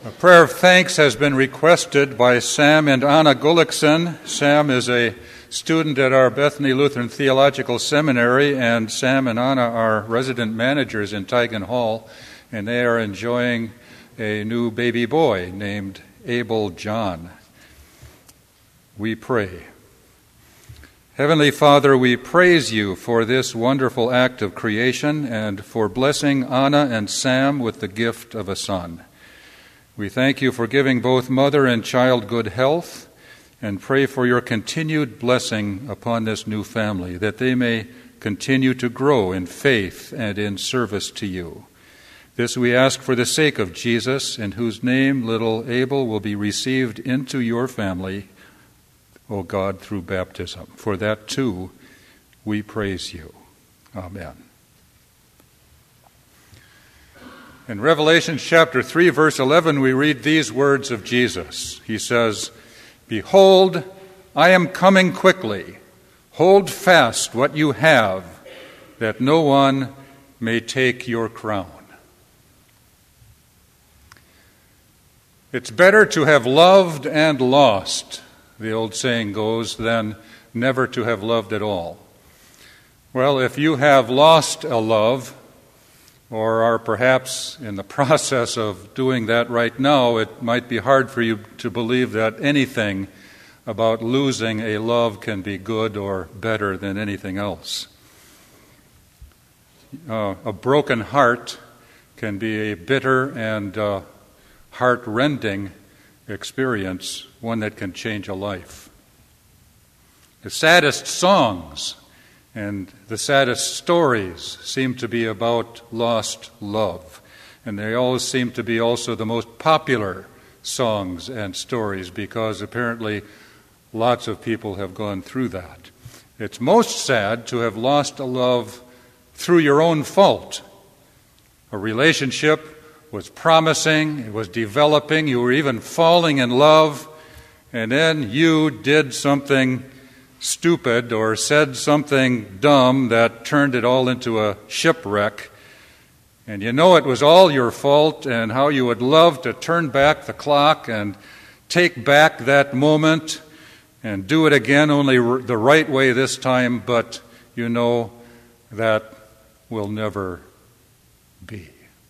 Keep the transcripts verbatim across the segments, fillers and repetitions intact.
A prayer of thanks has been requested by Sam and Anna Gullikson. Sam is a student at our Bethany Lutheran Theological Seminary, and Sam and Anna are resident managers in Teigen Hall, and they are enjoying a new baby boy named Abel John. We pray. Heavenly Father, we praise you for this wonderful act of creation and for blessing Anna and Sam with the gift of a son. We thank you for giving both mother and child good health and pray for your continued blessing upon this new family, that they may continue to grow in faith and in service to you. This we ask for the sake of Jesus, in whose name little Abel will be received into your family, O God, through baptism. For that, too, we praise you. Amen. In Revelation chapter three, verse eleven, we read these words of Jesus. He says, "Behold, I am coming quickly. Hold fast what you have, that no one may take your crown." It's better to have loved and lost, the old saying goes, than never to have loved at all. Well, if you have lost a love, or are perhaps in the process of doing that right now, it might be hard for you to believe that anything about losing a love can be good or better than anything else. Uh, a broken heart can be a bitter and uh, heart-rending experience, one that can change a life. The saddest songs and the saddest stories seem to be about lost love. And they always seem to be also the most popular songs and stories, because apparently lots of people have gone through that. It's most sad to have lost a love through your own fault. A relationship was promising, it was developing, you were even falling in love, and then you did something stupid or said something dumb that turned it all into a shipwreck. And you know it was all your fault, and how you would love to turn back the clock and take back that moment and do it again, only the right way this time, but you know that will never be.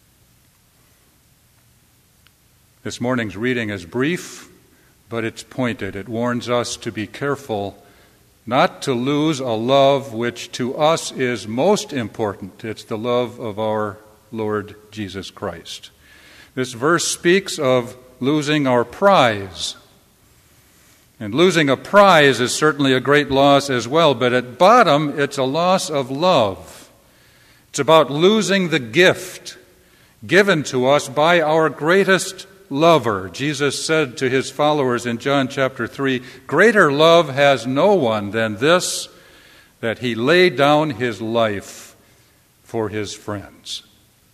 This morning's reading is brief, but it's pointed. It warns us to be careful not to lose a love which to us is most important. It's the love of our Lord Jesus Christ. This verse speaks of losing our prize. And losing a prize is certainly a great loss as well, but at bottom it's a loss of love. It's about losing the gift given to us by our greatest lover. Jesus said to his followers in John chapter three, "Greater love has no one than this, that he laid down his life for his friends."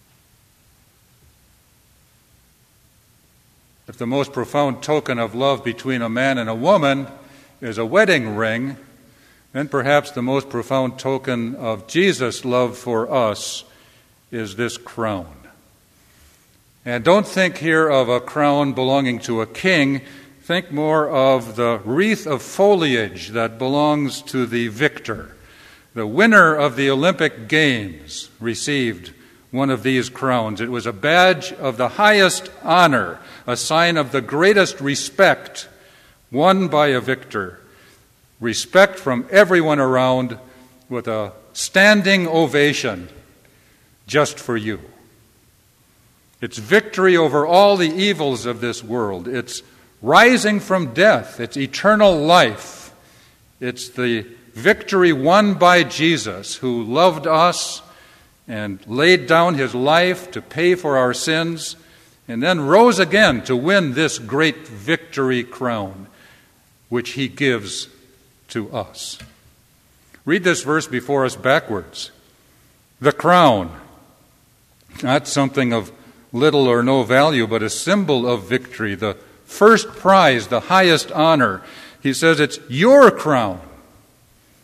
If the most profound token of love between a man and a woman is a wedding ring, then perhaps the most profound token of Jesus' love for us is this crown. And don't think here of a crown belonging to a king. Think more of the wreath of foliage that belongs to the victor. The winner of the Olympic Games received one of these crowns. It was a badge of the highest honor, a sign of the greatest respect won by a victor. Respect from everyone around, with a standing ovation just for you. It's victory over all the evils of this world. It's rising from death. It's eternal life. It's the victory won by Jesus, who loved us and laid down his life to pay for our sins, and then rose again to win this great victory crown, which he gives to us. Read this verse before us backwards. The crown, not something of little or no value, but a symbol of victory, the first prize, the highest honor. He says it's your crown.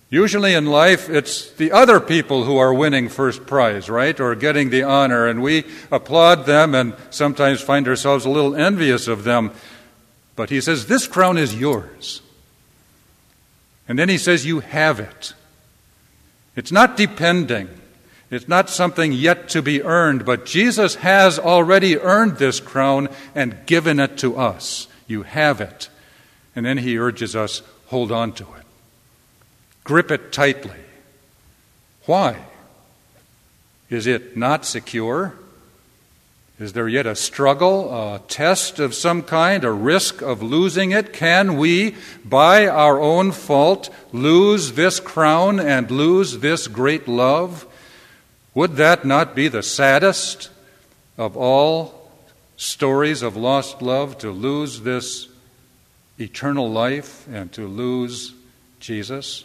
Usually in life, it's the other people who are winning first prize, right, or getting the honor, and we applaud them and sometimes find ourselves a little envious of them. But he says, this crown is yours. And then he says, you have it. It's not depending. It's not something yet to be earned, but Jesus has already earned this crown and given it to us. You have it. And then he urges us, hold on to it. Grip it tightly. Why? Is it not secure? Is there yet a struggle, a test of some kind, a risk of losing it? Can we, by our own fault, lose this crown and lose this great love? Would that not be the saddest of all stories of lost love, to lose this eternal life and to lose Jesus?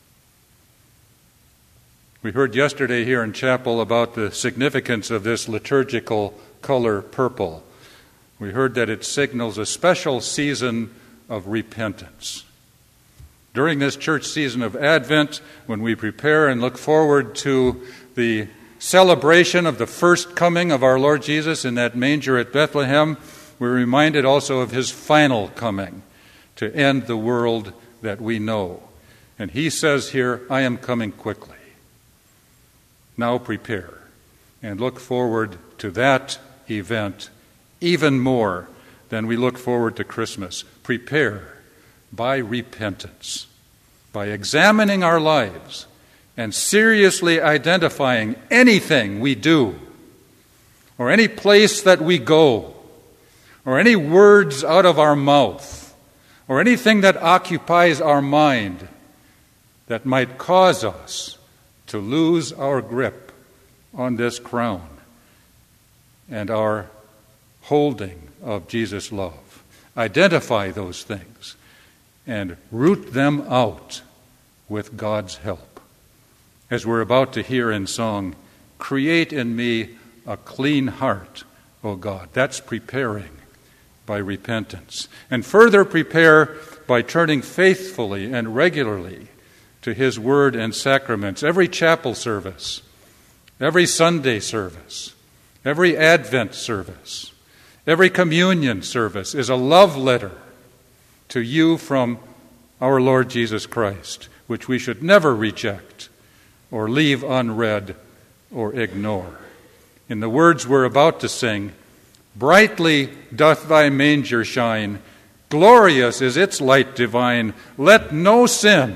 We heard yesterday here in chapel about the significance of this liturgical color purple. We heard that it signals a special season of repentance. During this church season of Advent, when we prepare and look forward to the celebration of the first coming of our Lord Jesus in that manger at Bethlehem, we're reminded also of his final coming to end the world that we know. And he says here, I am coming quickly. Now prepare and look forward to that event even more than we look forward to Christmas. Prepare by repentance, by examining our lives and seriously identifying anything we do, or any place that we go, or any words out of our mouth, or anything that occupies our mind that might cause us to lose our grip on this crown and our holding of Jesus' love. Identify those things and root them out with God's help. As we're about to hear in song, create in me a clean heart, O God. That's preparing by repentance. And further prepare by turning faithfully and regularly to his word and sacraments. Every chapel service, every Sunday service, every Advent service, every communion service is a love letter to you from our Lord Jesus Christ, which we should never reject or leave unread or ignore. In the words we're about to sing, brightly doth thy manger shine, glorious is its light divine. Let no sin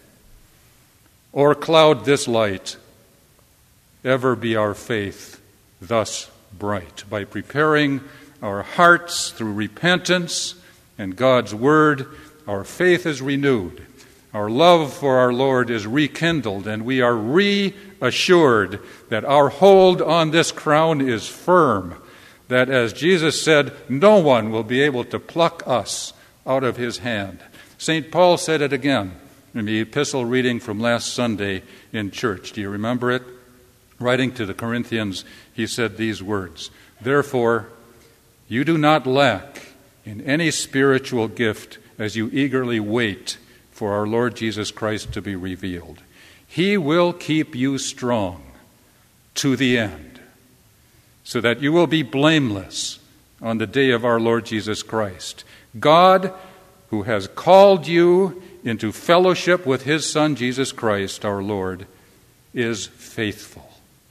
or cloud this light, ever be our faith thus bright. By preparing our hearts through repentance and God's word, our faith is renewed. Our love for our Lord is rekindled, and we are reassured that our hold on this crown is firm, that, as Jesus said, no one will be able to pluck us out of his hand. Saint Paul said it again in the epistle reading from last Sunday in church. Do you remember it? Writing to the Corinthians, he said these words, therefore, you do not lack in any spiritual gift as you eagerly wait for our Lord Jesus Christ to be revealed. He will keep you strong to the end, so that you will be blameless on the day of our Lord Jesus Christ. God, who has called you into fellowship with his Son, Jesus Christ, our Lord, is faithful.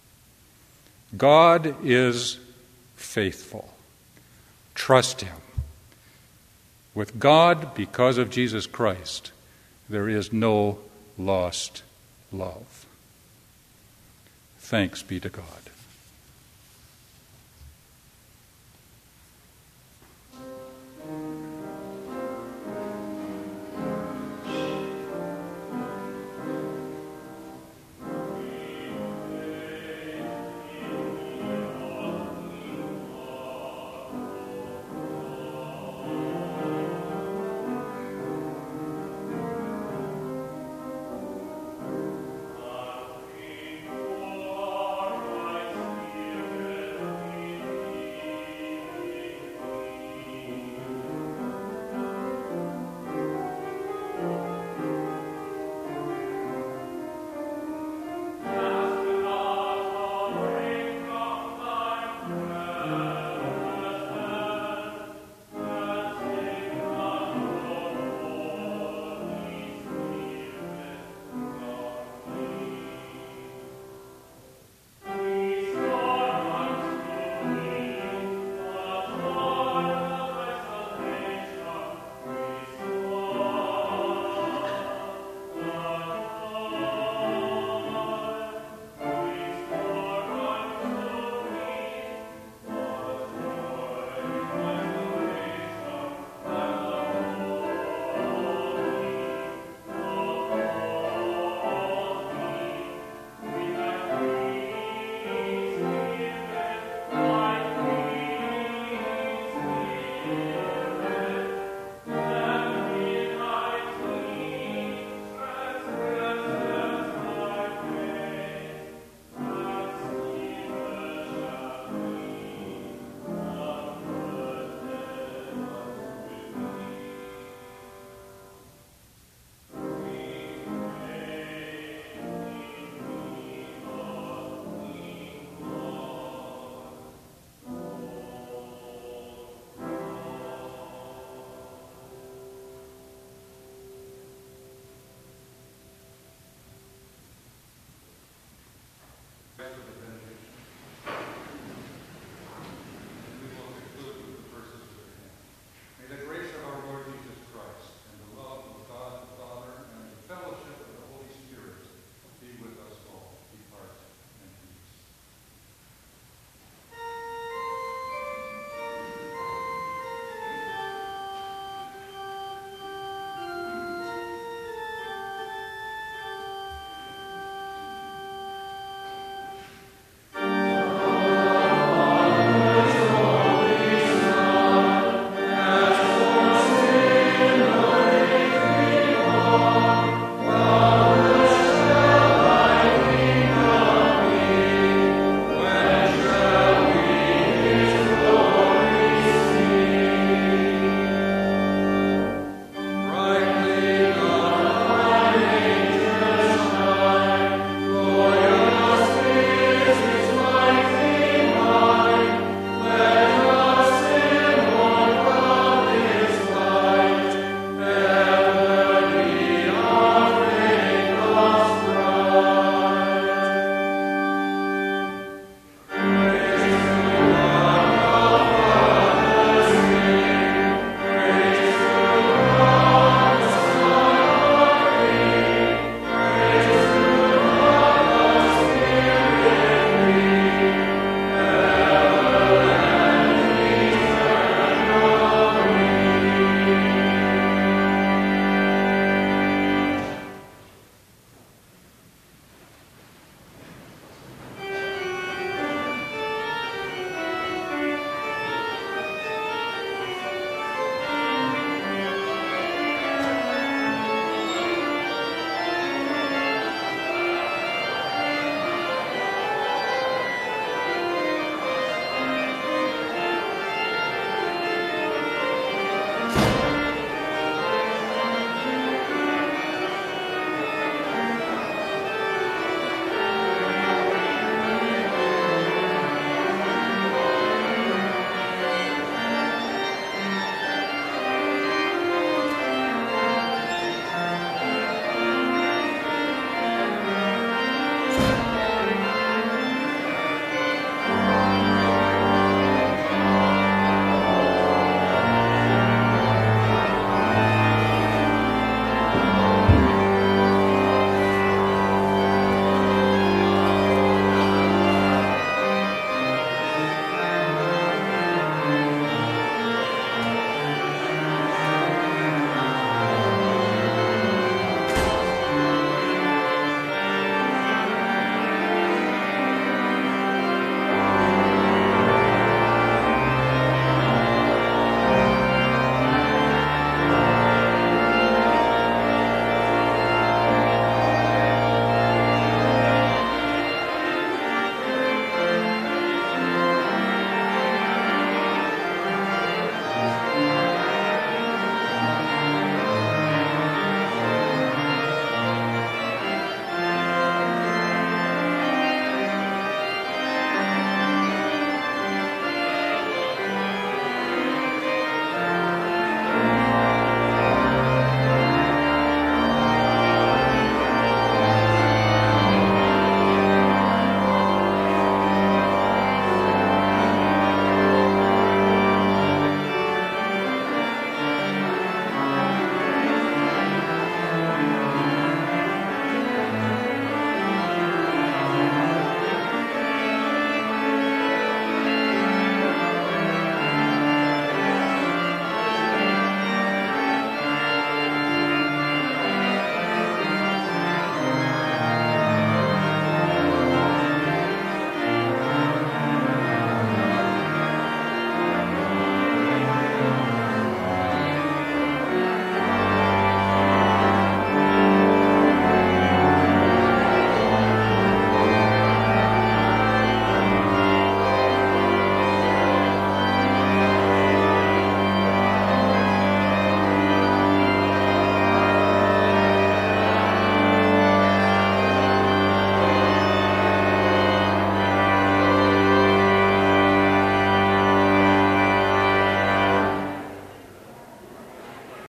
God is faithful. Trust him. With God, because of Jesus Christ, there is no lost love. Thanks be to God.